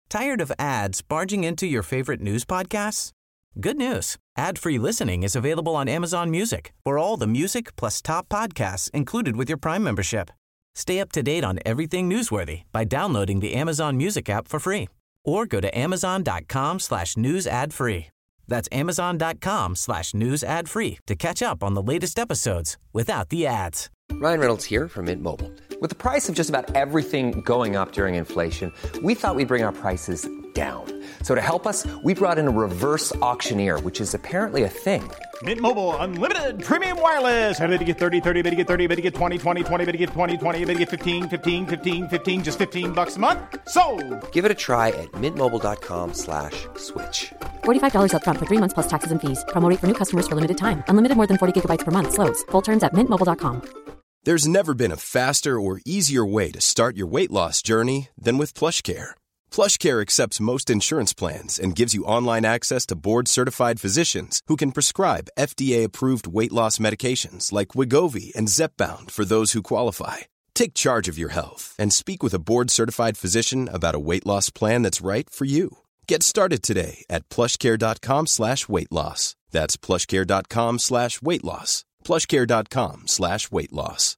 Tired of ads barging into your favorite news podcasts? Good news. Ad-free listening is available on Amazon Music for all the music plus top podcasts included with your Prime membership. Stay up to date on everything newsworthy by downloading the Amazon Music app for free or go to amazon.com/news ad free. That's amazon.com/news ad free to catch up on the latest episodes without the ads. Ryan Reynolds here from Mint Mobile. With the price of just about everything going up during inflation, we thought we'd bring our prices down. So to help us, we brought in a reverse auctioneer, which is apparently a thing. Mint Mobile Unlimited Premium Wireless. How to get 30, 30, how to get 30, how to get 20, 20, 20, how to get 20, 20, how to get 15, 15, 15, 15, just $15 a month? Sold! Give it a try at mintmobile.com/switch. $45 up front for 3 months plus taxes and fees. Promo rate for new customers for limited time. Unlimited more than 40 gigabytes per month. Slows full terms at mintmobile.com. There's never been a faster or easier way to start your weight loss journey than with PlushCare. PlushCare accepts most insurance plans and gives you online access to board-certified physicians who can prescribe FDA-approved weight loss medications like Wegovy and Zepbound for those who qualify. Take charge of your health and speak with a board-certified physician about a weight loss plan that's right for you. Get started today at plushcare.com/weight-loss. That's plushcare.com/weight-loss. plushcare.com/weight-loss.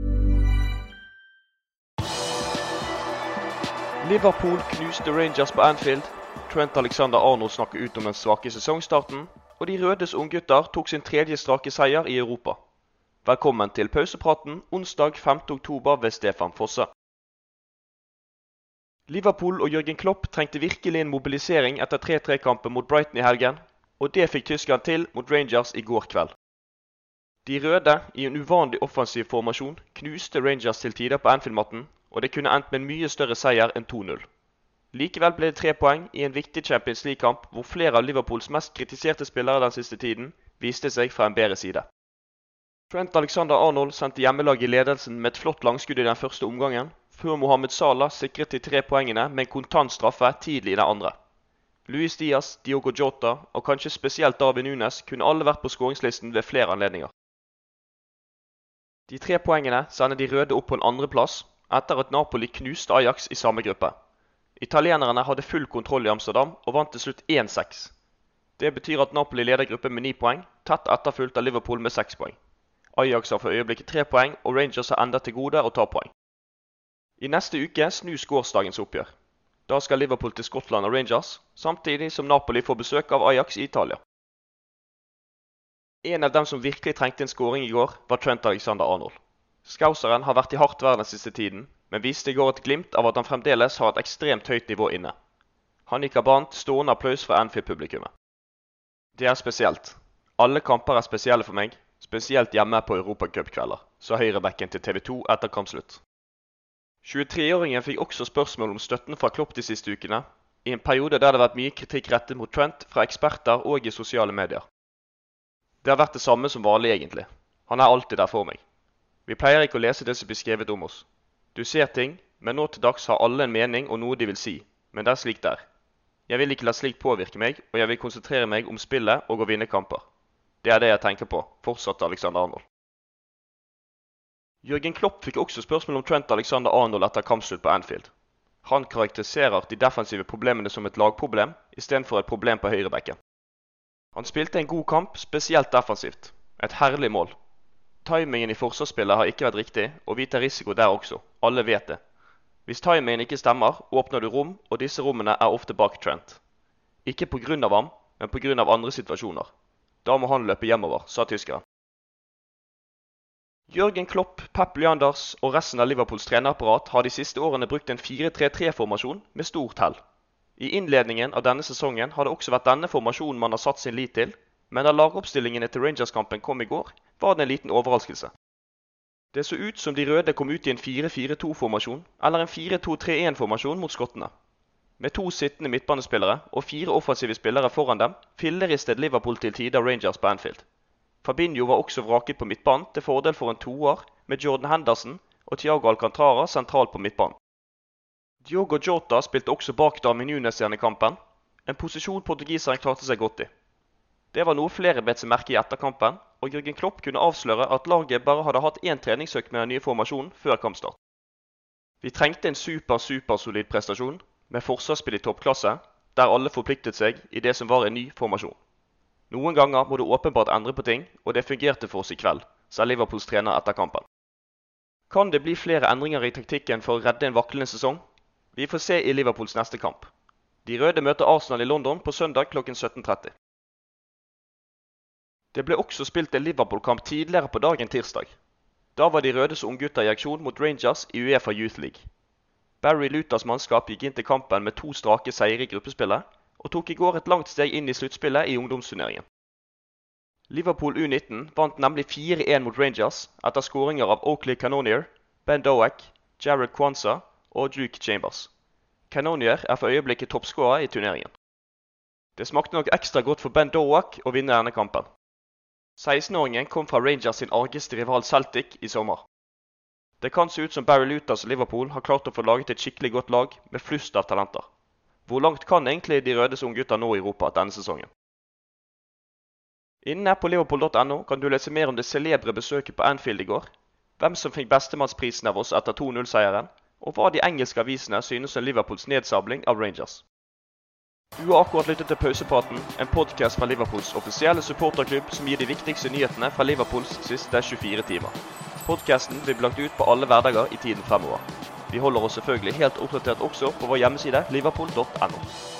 Liverpool knuste Rangers på Anfield. Trent Alexander-Arnold snakker ut om den svake sesongstarten, og de rødes unggutter tok sin tredje strake seier i Europa. Velkommen til pausepraten onsdag 5. oktober ved Stefan Fosse. Liverpool og Jürgen Klopp trengte virkelig en mobilisering etter 3-3-kampen mot Brighton i helgen, og det fikk tyskerne til mot Rangers i går kveld. De røde, i en uvanlig offensiv formasjon, knuste Rangers til tider på Anfield-matten, og det kunne endt med en mye større seier enn 2-0. Likevel ble det 3 poeng i en viktig Champions League-kamp hvor flere av Liverpools mest kritiserte spillere den siste tiden viste seg fra en bedre side. Trent Alexander-Arnold sendte hjemmelaget i ledelsen med et flott langskudd i den første omgangen, før Mohamed Salah sikret de 3 poengene med en kontant straffe tidlig i den andre. Luis Diaz, Diogo Jota og kanskje spesielt Darwin Núñez kunne alle vært på skåringslisten ved flere anledninger. De 3 poengene sender de røde opp på en andreplass, etter at Napoli knuste Ajax i samme gruppe. Italienerne hadde full kontroll i Amsterdam og vant til slutt 1-6. Det betyr at Napoli leder gruppen med 9 poeng, tett etterfulgt av Liverpool med 6 poeng. Ajax har for øyeblikket 3 poeng, og Rangers har enda til gode å ta poeng. I neste uke snus gårsdagens oppgjør. Da skal Liverpool til Skottland og Rangers, samtidig som Napoli får besøk av Ajax i Italia. En av dem som virkelig trengte en scoring i går var Trent Alexander-Arnold. Skauseren har vært i hardt vær den siste tiden, men viste i går et glimt av at han fremdeles har et ekstremt høyt nivå inne. Han gikk av banen til stående applaus fra Anfield-publikummet. Det er spesielt. Alle kamper er spesielle for meg, spesielt hjemme på Europacup-kvelder, sa høyrebekken til TV 2 etter kampslutt. 23-åringen fikk også spørsmål om støtten fra Klopp de siste ukene, i en periode der det har vært mye kritikk rettet mot Trent fra eksperter og i sosiale medier. Det har vært det samme som vanlig egentlig. Han er alltid der for meg. Vi pleier ikke å lese det som blir skrevet om oss. Du ser ting, men nå til dags har alle en mening og noe de vil si, men det er slik det er. Jeg vil ikke la slikt påvirke meg, og jeg vil konsentrere meg om spillet og å vinne kamper. Det er det jeg tenker på, fortsatte Alexander-Arnold. Jürgen Klopp fikk også spørsmål om Trent Alexander-Arnold etter kampslutt på Anfield. Han karakteriserer de defensive problemene som et lagproblem, i stedet for et problem på høyrebekken. Han spilte en god kamp, spesielt defensivt. Et herlig mål. Timingen i forsvarsspillet har ikke vært riktig, og vi tar risiko der også. Alle vet det. Hvis timingen ikke stemmer, åpner du rom, og disse rommene er ofte bak Trent. Ikke på grunn av ham, men på grunn av andre situasjoner. Da må han løpe hjemover, sa tyskeren. Jürgen Klopp, Pep Lyanders og resten av Liverpools trenerapparat har de siste årene brukt en 4-3-3-formasjon med stort hell. I innledningen av denne sesongen har det også vært denne formasjonen man har satt sin lit til, men da lagoppstillingene til Rangers-kampen kom i går, var det en liten overraskelse. Det så ut som de røde kom ut i en 4-4-2-formasjon, eller en 4-2-3-1-formasjon mot skottene. Med 2 sittende midtbanespillere og 4 offensive spillere foran dem, filleristet Liverpool til tider Rangers på Anfield. Fabinho var også vraket på midtbanen til fordel for en toer med Jordan Henderson og Thiago Alcantara sentralt på midtbanen. Diogo Jota spilte også bak Darwin Núñez i denne kampen, en posisjon portugiseren klarte seg godt i. Det var noe flere bet seg merke i etterkampen, og Jürgen Klopp kunne avsløre at laget bare hadde hatt 1 treningsøkt med den nye formasjonen før kampstart. Vi trengte en super solid prestasjon, med forsvarsspill i toppklasse, der alle forpliktet seg i det som var en ny formasjon. Noen ganger må du åpenbart endre på ting, og det fungerte for oss i kveld, sa Liverpools trener etter kampen. Kan det bli flere endringer i taktikken for å redde en vaklende sesong? Vi får se i Liverpools neste kamp. De røde møter Arsenal i London på søndag klokken 17:30. Det ble også spilt en Liverpool-kamp tidligere på dagen tirsdag. Da var de rødes unggutter i aksjon mot Rangers i UEFA Youth League. Barry Luthers mannskap gikk inn til kampen med 2 strake seier i gruppespillet, og tok i går et langt steg inn i sluttspillet i ungdomsturneringen. Liverpool U19 vant nemlig 4-1 mot Rangers etter skåringer av Oakley Cannonier, Ben Doak, Jared Kwanzaa og Duke Chambers. Cannonier er for øyeblikket toppskårer i turneringen. Det smakte nok ekstra godt for Ben Doak å vinne denne kampen. 16-åringen kom fra Rangers sin argeste rival Celtic i sommer. Det kan se ut som Barry Luthers og Liverpool har klart å få laget et skikkelig godt lag med flust av talenter. Hvor langt kan egentlig de rødes unggutter nå i Europa denne sesongen? Inne på liverpool.no kan du lese mer om det celebre besøket på Anfield i går, hvem som fikk bestemannsprisen av oss etter 2-0-seieren, og hva de engelske avisene synes om Liverpools nedsabling av Rangers. Du har akkurat lyttet til Pausepraten, en podcast fra Liverpools offisielle supporterklubb som gir de viktigste nyhetene fra Liverpools siste 24 timer. Podcasten vil bli lagt ut på alle hverdager i tiden fremover. Vi holder oss selvfølgelig helt oppdatert også på vår hjemmeside liverpool.no.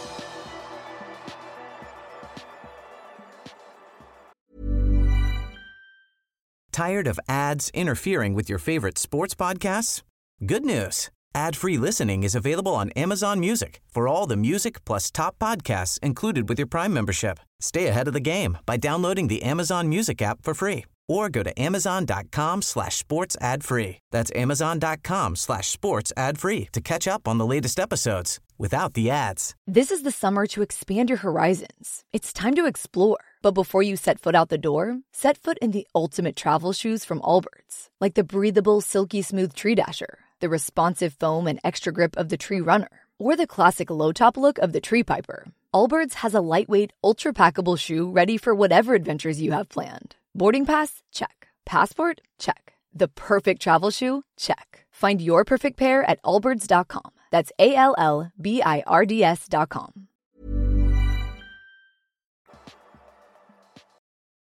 Tired of ads interfering with your favorite sports podcasts? Good news. Ad-free listening is available on Amazon Music for all the music plus top podcasts included with your Prime membership. Stay ahead of the game by downloading the Amazon Music app for free or go to amazon.com/sports ad free. That's amazon.com/sports ad free to catch up on the latest episodes without the ads. This is the summer to expand your horizons. It's time to explore. But before you set foot out the door, set foot in the ultimate travel shoes from Allbirds. Like the breathable, silky smooth Tree Dasher, the responsive foam and extra grip of the Tree Runner, or the classic low-top look of the Tree Piper. Allbirds has a lightweight, ultra-packable shoe ready for whatever adventures you have planned. Boarding pass? Check. Passport? Check. The perfect travel shoe? Check. Find your perfect pair at allbirds.com. That's ALLBIRDS.com.